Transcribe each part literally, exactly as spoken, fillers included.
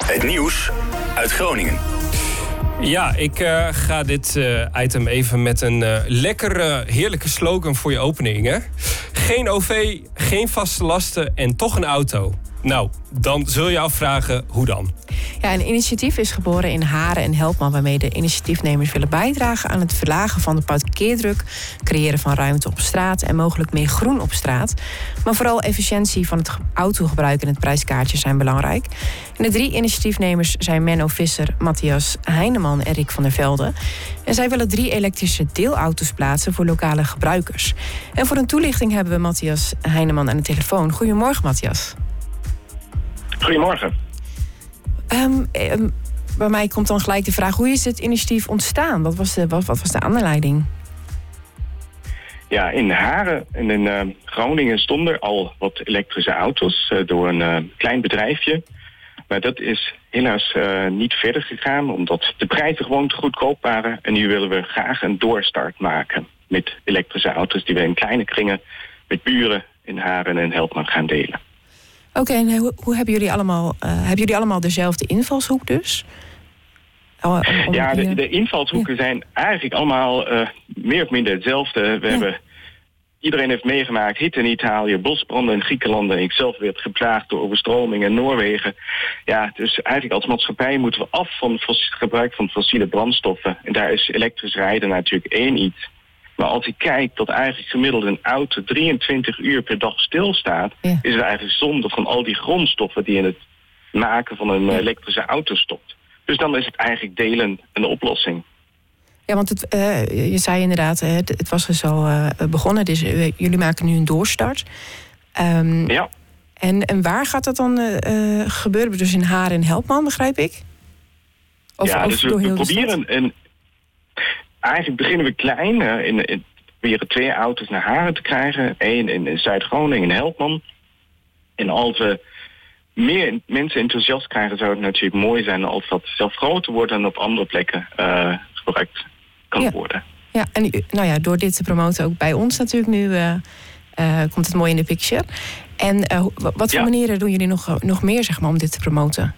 Het nieuws uit Groningen. Ja, ik uh, ga dit uh, item even met een uh, lekkere, heerlijke slogan voor je opening. Hè? Geen O V, geen vaste lasten en toch een auto. Nou, dan zul je afvragen, hoe dan? Ja, een initiatief is geboren in Haren en Helpman, waarmee de initiatiefnemers willen bijdragen aan het verlagen van de parkeerdruk, creëren van ruimte op straat en mogelijk meer groen op straat. Maar vooral efficiëntie van het autogebruik en het prijskaartje zijn belangrijk. En de drie initiatiefnemers zijn Menno Visser, Matthias Heineman en Rick van der Velde. En zij willen drie elektrische deelauto's plaatsen voor lokale gebruikers. En voor een toelichting hebben we Matthias Heineman aan de telefoon. Goedemorgen, Matthias. Goedemorgen. Um, um, bij mij komt dan gelijk de vraag, hoe is dit initiatief ontstaan? Wat was de, wat, wat was de aanleiding? Ja, in Haren en in uh, Groningen stonden al wat elektrische auto's uh, door een uh, klein bedrijfje. Maar dat is helaas uh, niet verder gegaan, omdat de prijzen gewoon te goedkoop waren. En nu willen we graag een doorstart maken met elektrische auto's die we in kleine kringen met buren in Haren en Helpman gaan delen. Oké, okay, en hoe, hoe hebben jullie allemaal, uh, hebben jullie allemaal dezelfde invalshoek dus? Oh, om, om, ja, de, de invalshoeken ja. zijn eigenlijk allemaal uh, meer of minder hetzelfde. We ja. hebben, iedereen heeft meegemaakt, hitte in Italië, bosbranden in Griekenland. En ik zelf werd geplaagd door overstromingen in Noorwegen. Ja, dus eigenlijk als maatschappij moeten we af van het gebruik van fossiele brandstoffen. En daar is elektrisch rijden natuurlijk één iets. Maar als ik kijk dat eigenlijk gemiddeld een auto drieëntwintig uur per dag stilstaat, ja. is het eigenlijk zonde van al die grondstoffen die in het maken van een ja. elektrische auto stopt. Dus dan is het eigenlijk delen een oplossing. Ja, want het, uh, je zei inderdaad, uh, het, het was dus al uh, begonnen, dus uh, jullie maken nu een doorstart. Um, ja. En, en waar gaat dat dan uh, gebeuren? Dus in Haren en Helpman, begrijp ik? Of, ja, of dus we, we proberen een... Eigenlijk beginnen we klein. Uh, in, in, proberen twee auto's naar Haren te krijgen. Eén in, in Zuid-Groningen, in Helpman. En als we meer mensen enthousiast krijgen, zou het natuurlijk mooi zijn als dat zelf groter wordt en op andere plekken uh, gebruikt kan ja. worden. Ja, en nou ja, door dit te promoten ook bij ons natuurlijk nu uh, uh, komt het mooi in de picture. En uh, wat voor ja. manieren doen jullie nog, nog meer, zeg maar, om dit te promoten?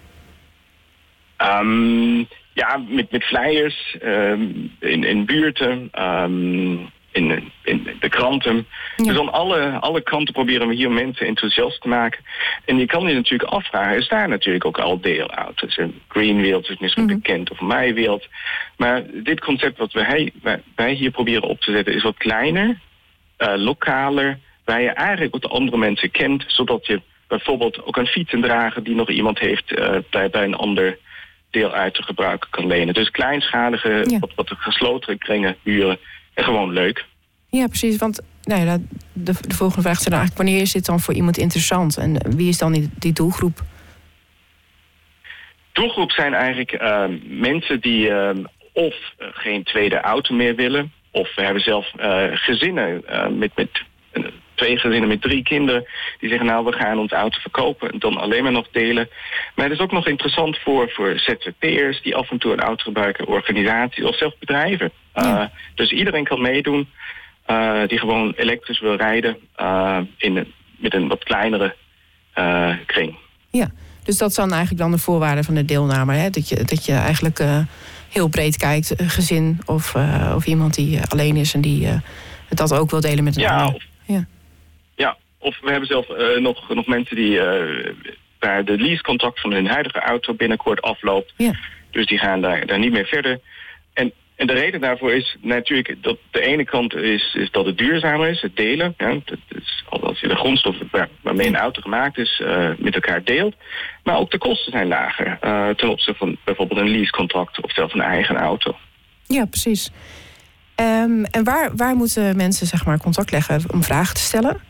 Um, Ja, met, met flyers, um, in, in buurten, um, in, in de kranten. Ja. Dus aan alle, alle kanten proberen we hier mensen enthousiast te maken. En je kan je natuurlijk afvragen, er staan natuurlijk ook al deelauto's. Greenwheels is misschien mm-hmm. bekend, of MyWheels. Maar dit concept wat wij, wij hier proberen op te zetten is wat kleiner, uh, lokaler, waar je eigenlijk ook de andere mensen kent, zodat je bijvoorbeeld ook een fiets in dragen die nog iemand heeft uh, bij, bij een ander deel uit te gebruiken kan lenen. Dus kleinschalige, ja. wat, wat gesloten kringen huren. En gewoon leuk. Ja, precies. Want nou ja, de, de volgende vraag is dan eigenlijk, wanneer is dit dan voor iemand interessant? En wie is dan die, die doelgroep? Doelgroep zijn eigenlijk uh, mensen die uh, of uh, geen tweede auto meer willen. Of we hebben zelf uh, gezinnen uh, met... met uh, twee gezinnen met drie kinderen die zeggen, nou, we gaan onze auto verkopen en dan alleen maar nog delen. Maar het is ook nog interessant voor, voor Z Z P'ers die af en toe een auto gebruiken, organisaties of zelfs bedrijven. Ja. Uh, dus iedereen kan meedoen uh, die gewoon elektrisch wil rijden uh, in, met een wat kleinere uh, kring. Ja, dus dat zijn eigenlijk dan de voorwaarden van de deelname. Hè? Dat, je, dat je eigenlijk uh, heel breed kijkt, een gezin of, uh, of iemand die uh, alleen is en die uh, dat ook wil delen met een ja, ander. Of, ja. Ja, of we hebben zelf uh, nog, nog mensen die uh, waar de leasecontract van hun huidige auto binnenkort afloopt. Ja. Dus die gaan daar, daar niet meer verder. En, en de reden daarvoor is natuurlijk dat de ene kant is, is dat het duurzamer is, het delen. Ja, dat is, als je de grondstoffen waar, waarmee een auto gemaakt is uh, met elkaar deelt. Maar ook de kosten zijn lager uh, ten opzichte van bijvoorbeeld een leasecontract of zelfs een eigen auto. Ja, precies. Um, en waar, waar moeten mensen, zeg maar, contact leggen om vragen te stellen?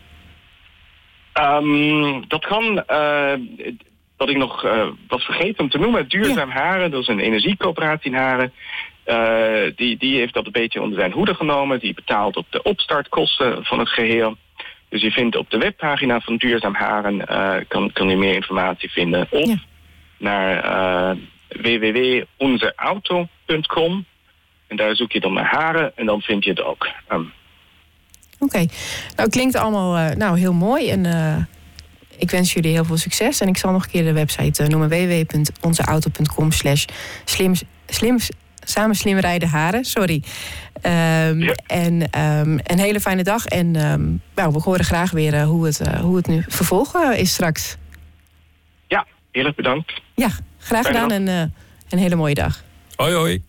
Um, dat kan, uh, wat ik nog uh, was vergeten om te noemen, Duurzaam ja. Haren, dat is een energiecoöperatie in Haren. Uh, die, die heeft dat een beetje onder zijn hoede genomen. Die betaalt op de opstartkosten van het geheel. Dus je vindt op de webpagina van Duurzaam Haren, uh, kan, kan je meer informatie vinden. Of ja. naar uh, w w w punt onze auto punt com. En daar zoek je dan naar Haren en dan vind je het ook. Um, Oké, okay. Nou klinkt allemaal uh, nou, heel mooi. En uh, ik wens jullie heel veel succes. En ik zal nog een keer de website uh, noemen. w w w punt onzeauto punt com slash slim, slim, samen slim rijden haren. Sorry. Um, ja. En um, een hele fijne dag. En um, nou, we horen graag weer uh, hoe, het, uh, hoe het nu vervolgen is straks. Ja, heel erg bedankt. Ja, graag gedaan en uh, een hele mooie dag. Hoi, hoi.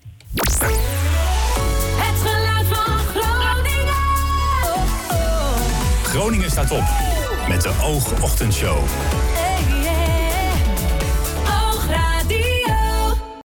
Het geluid van Groningen. Groningen staat op met de Oogochtendshow.